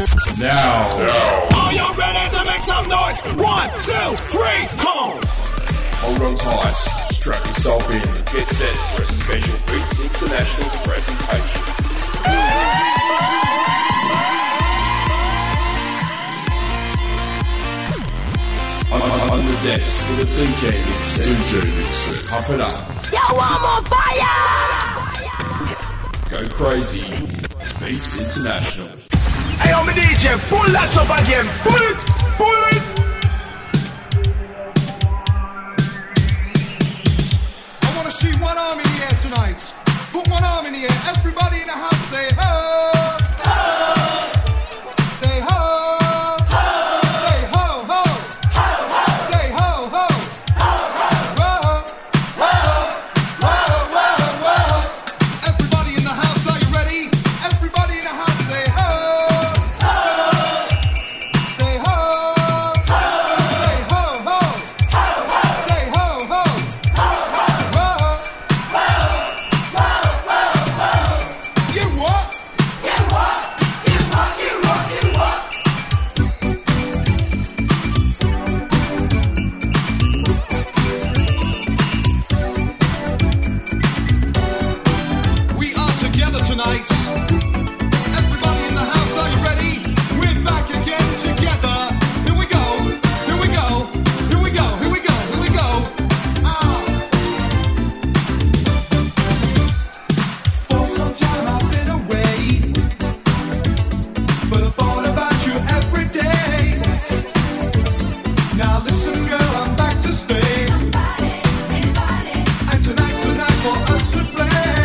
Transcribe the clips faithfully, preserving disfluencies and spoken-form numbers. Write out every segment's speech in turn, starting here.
Now. now. Are you ready to make some noise? One, two, three, come on. Hold on tight. Strap yourself in. Get set for a special Beats International presentation. On, on, on the decks for the D J mixer. D J mixer. Pump it up. Yo, I'm on fire! Go crazy. Beats International. Hey, I'm a D J. Pull that up again. Pull it. Pull it. I want to see one arm in the air tonight. Put one arm in the air. Everybody in the house say ho. Ho. Say ho. Ho. Say ho ho. Ho ho. Say ho ho. Ho ho. Whoa. Whoa. Whoa. Whoa. Whoa. Everybody in the house, are you ready? Everybody in the house say ho. Ho. Say ho. Ho. Say ho ho. Ho ho. Say ho ho. Ho ho. Whoa. You what? You what? You what? You what? You what? We are together tonight. Everybody in the house, are you ready? We're back again together. Here we go. Here we go. Here we go. Here we go. Here we go. Ah. For some time I've been away, but I thought about you every day. Now listen, girl, I'm back to stay. And tonight's the night for us to play.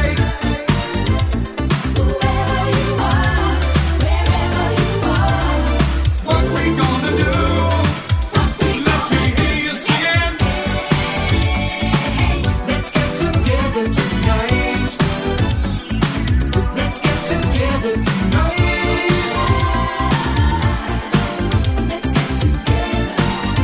What we gonna do? Let me hear you singing. Let's get together tonight. Let's get together tonight. Let's get together.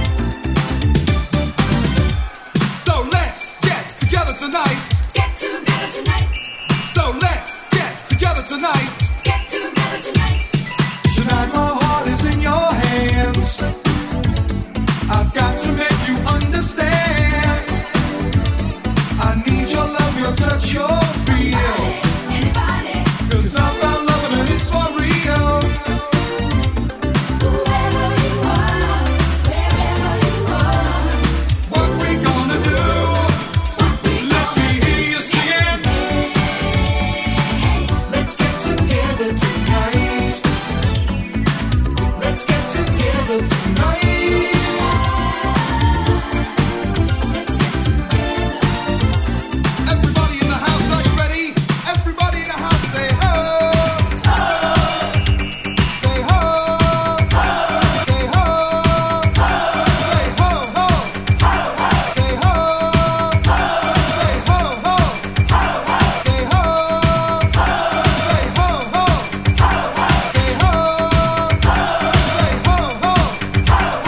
So let's get together tonight. Get together tonight. So let's get together tonight. Get together tonight. Tonight my heart is in your hands. I've got to make you understand. I need your love, your touch, your feel. Anybody, 'Cause I found love and it's for real. whoever you are, wherever you are. What we gonna do? Let me hear you singing. Let's get together tonight. Let's get together tonight. Let's get together. Everybody in the house, are you ready? Everybody in the house say ho. Say ho. Say ho. Say ho ho. Say ho. Say ho ho. Say ho. Say ho ho. Say ho. Say ho ho. Say ho ho.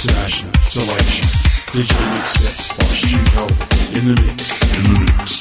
International Selection. D J Mix Set by Stu Calvin in the mix. In the mix.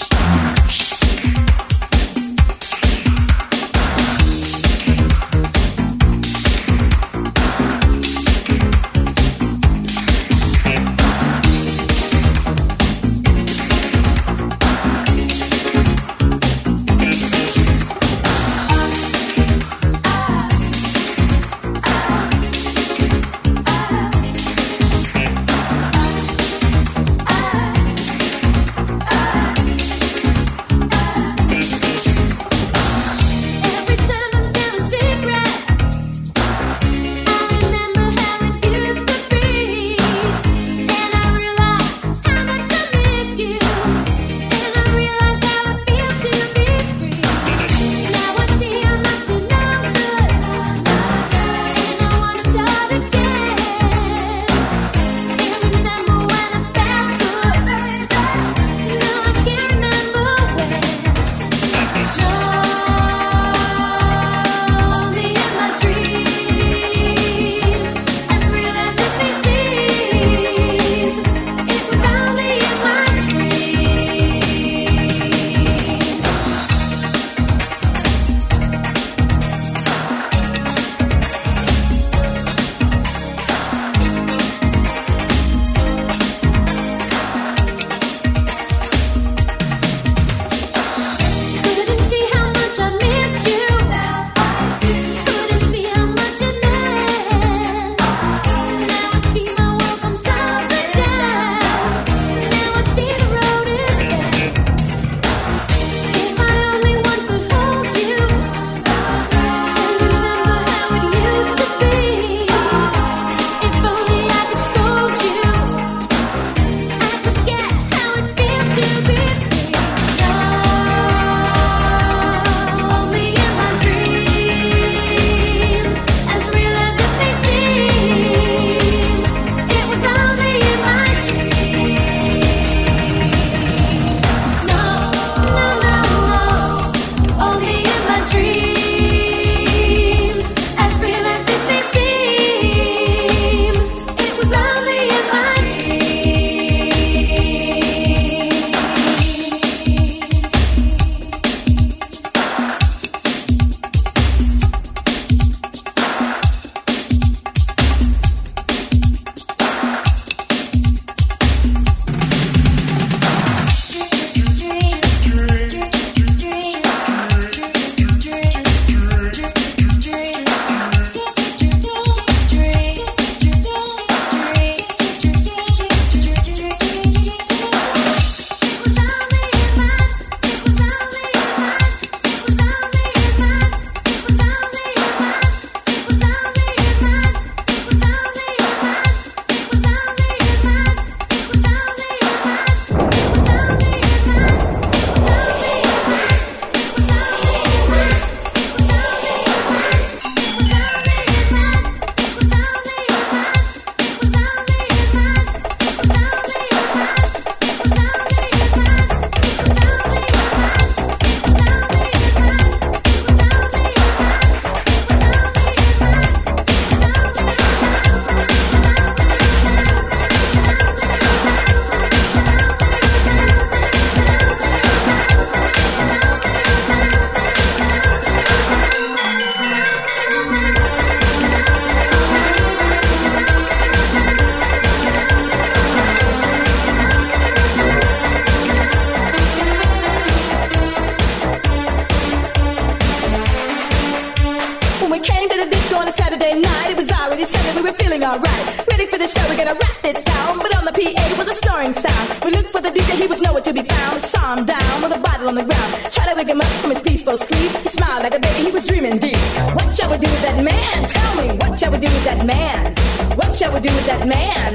Alright, ready for the show, we're gonna rock this town. But on the P A was a snoring sound. We looked for the D J, he was nowhere to be found. Saw him down with a bottle on the ground. Tried to wake him up from his peaceful sleep. He smiled like a baby, he was dreaming deep. What shall we do with that man? Tell me, what shall we do with that man? What shall we do with that man?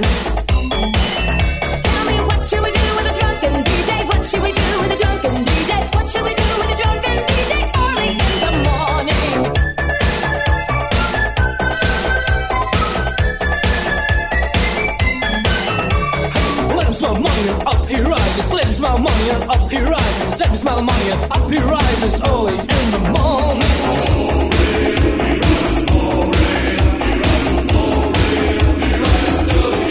Tell me, what shall we do with a drunken D J? What shall we do with a drunken D J? What shall we do with a drunken D J early in the morning? Let him smell money and up he rises. Let him smell money and up he rises. Let him smell money and up he rises early in the morning.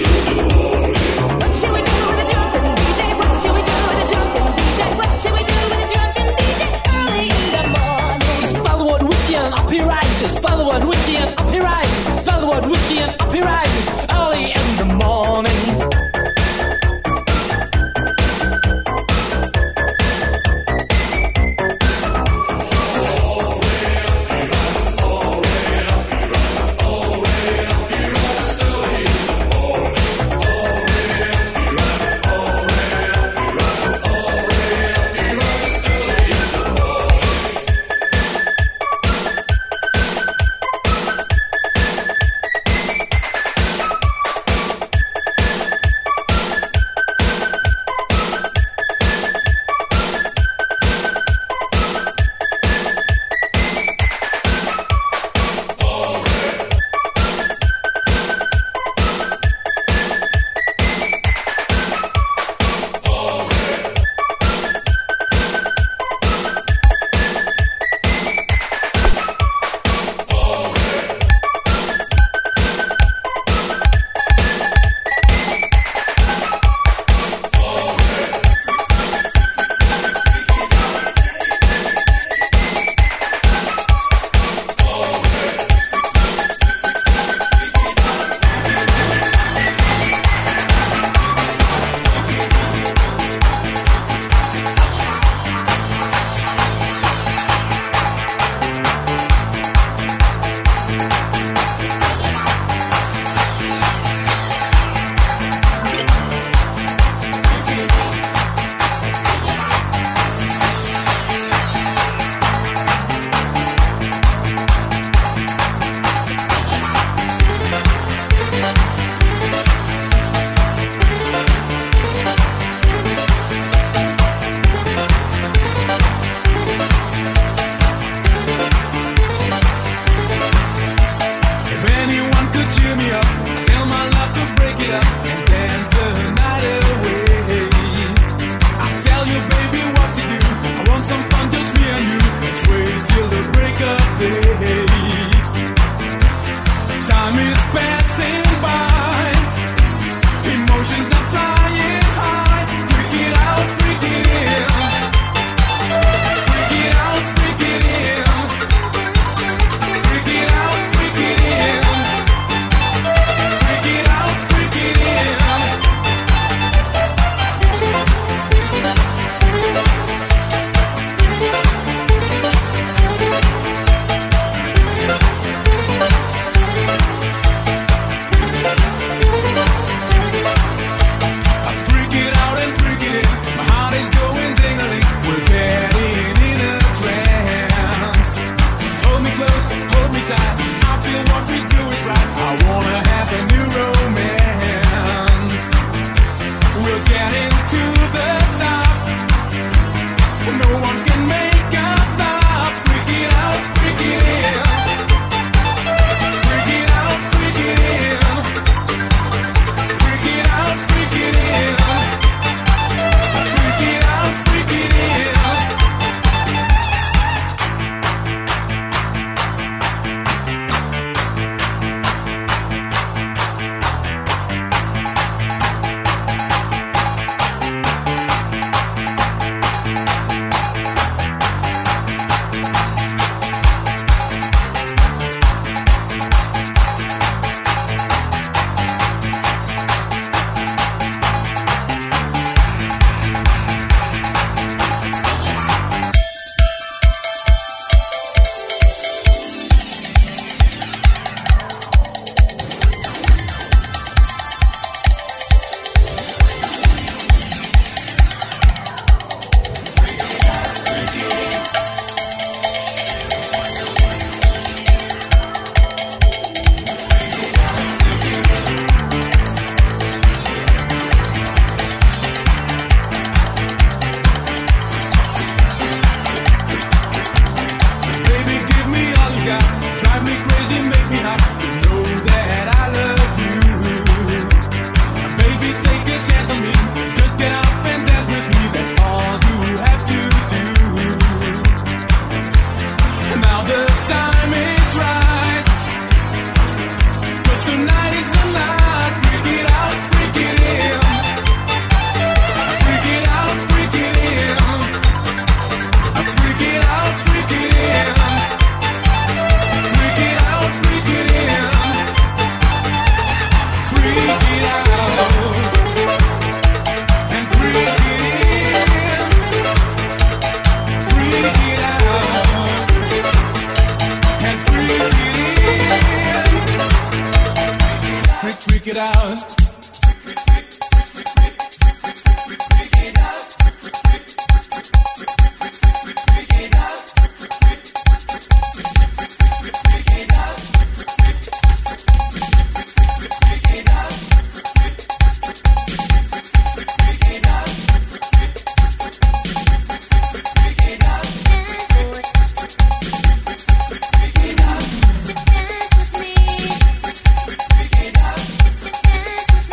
it up and dance the night away. I'll tell you, baby, what to do. I want some fun, just me and you. Let's wait till the break of day. Time is passing by. Emotions are flying high. Freak it out, freak it in. Freak it out, freak it in. Freak it out, freak it in. Freak it out, freak it in. I feel what we do is right. I wanna have a new romance. We'll get into the top. No one can make us stop. Freak it out, freak it in. Freak it out, freak it in. Freak it out, freak it in. Freak it out, freak it in. Dance with me.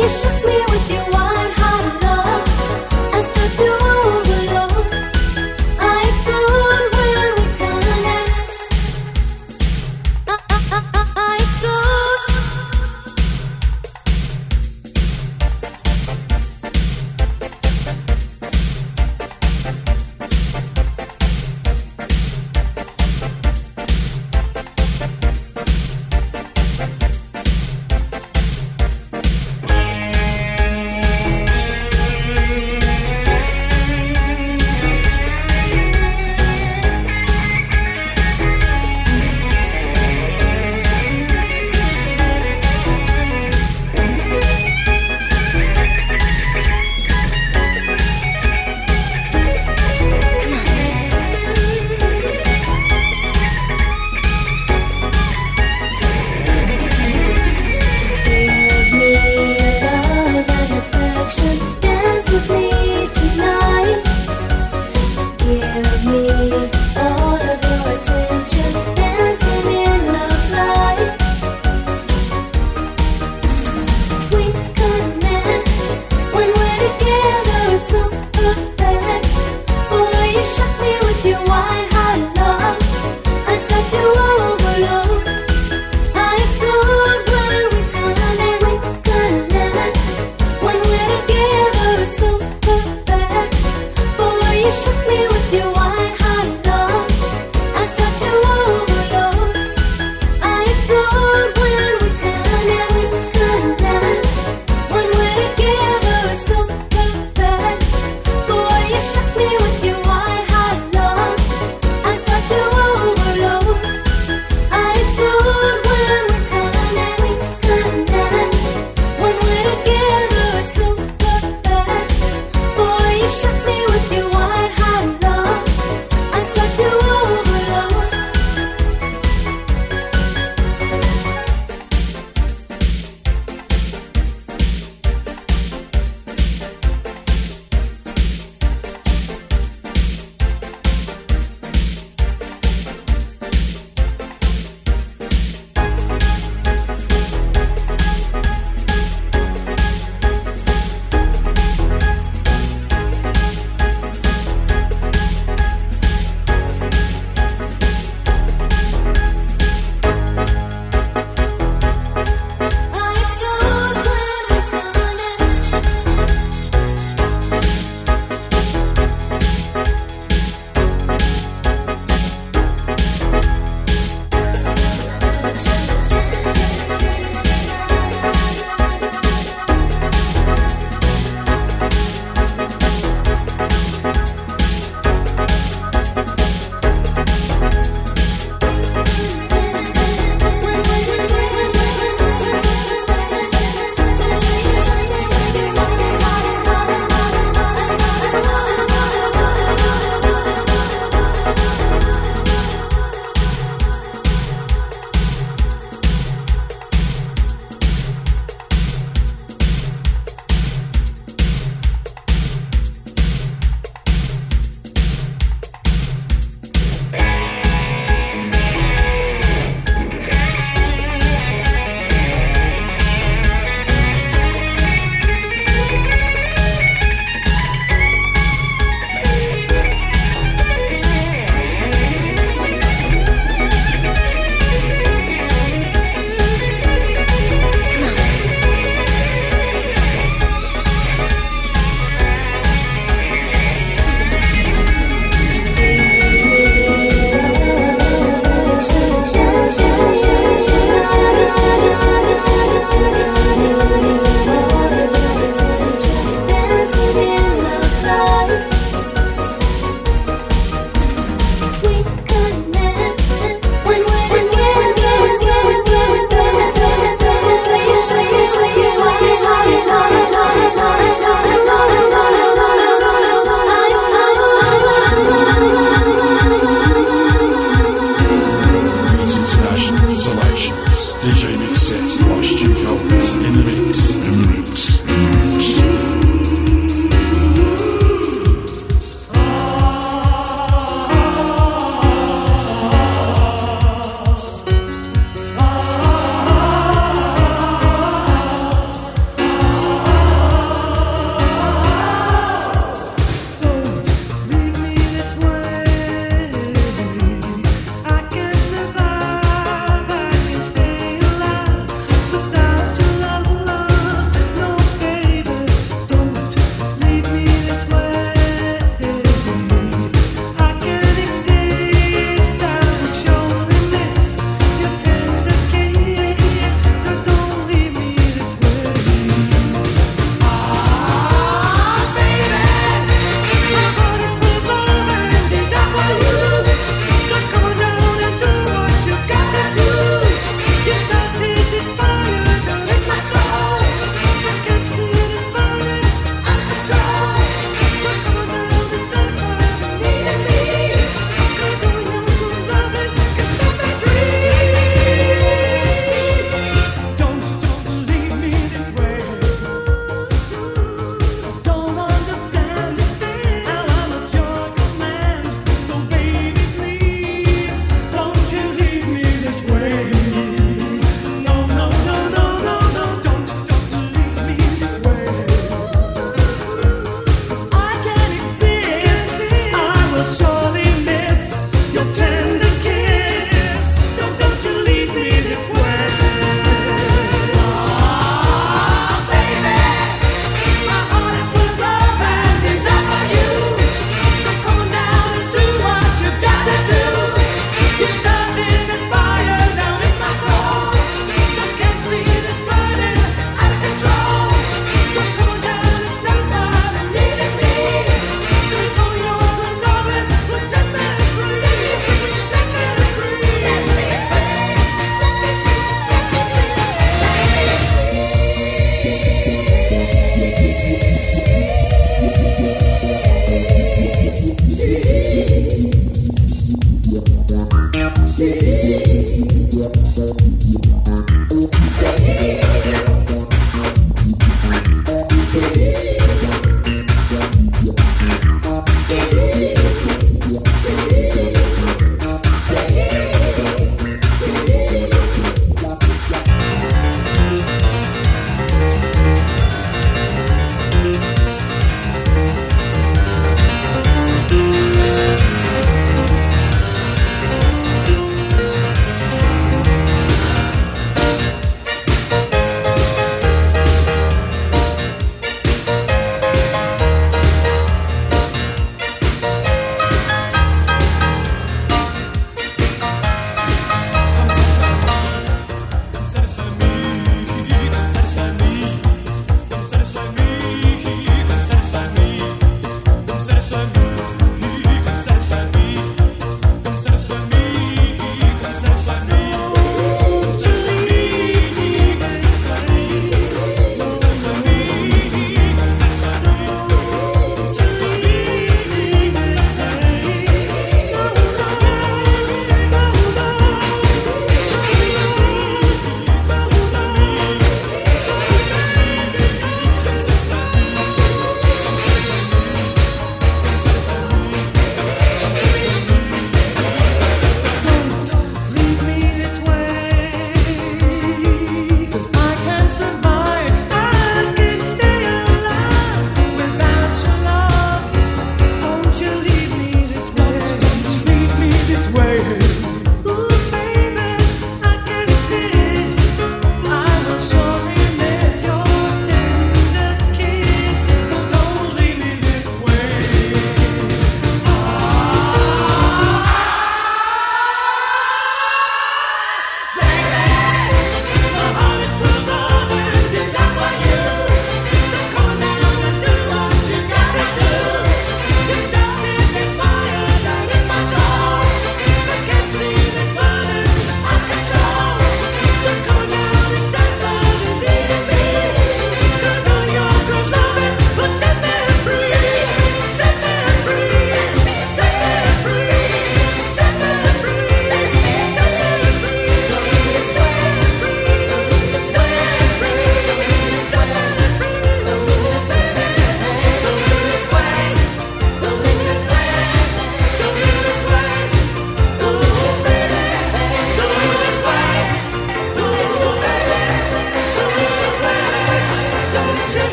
you shook me with your wide-heart love. I stood to overload. I explode when we connect. I, I, I, I explode.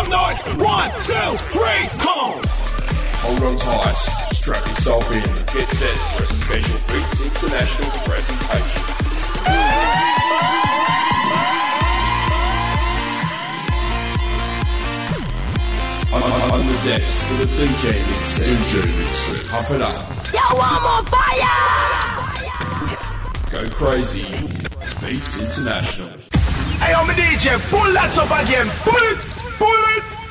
some noise. One, two, three, come on. Hold on tight, strap yourself in. Get set for a special Beats International presentation. On, on, on the decks for the D J mix. D J mix. Pump it up. Yo, I'm on fire! Go crazy. Beats International. Hey, I'm a D J, pull that up again. Pull it, pull it.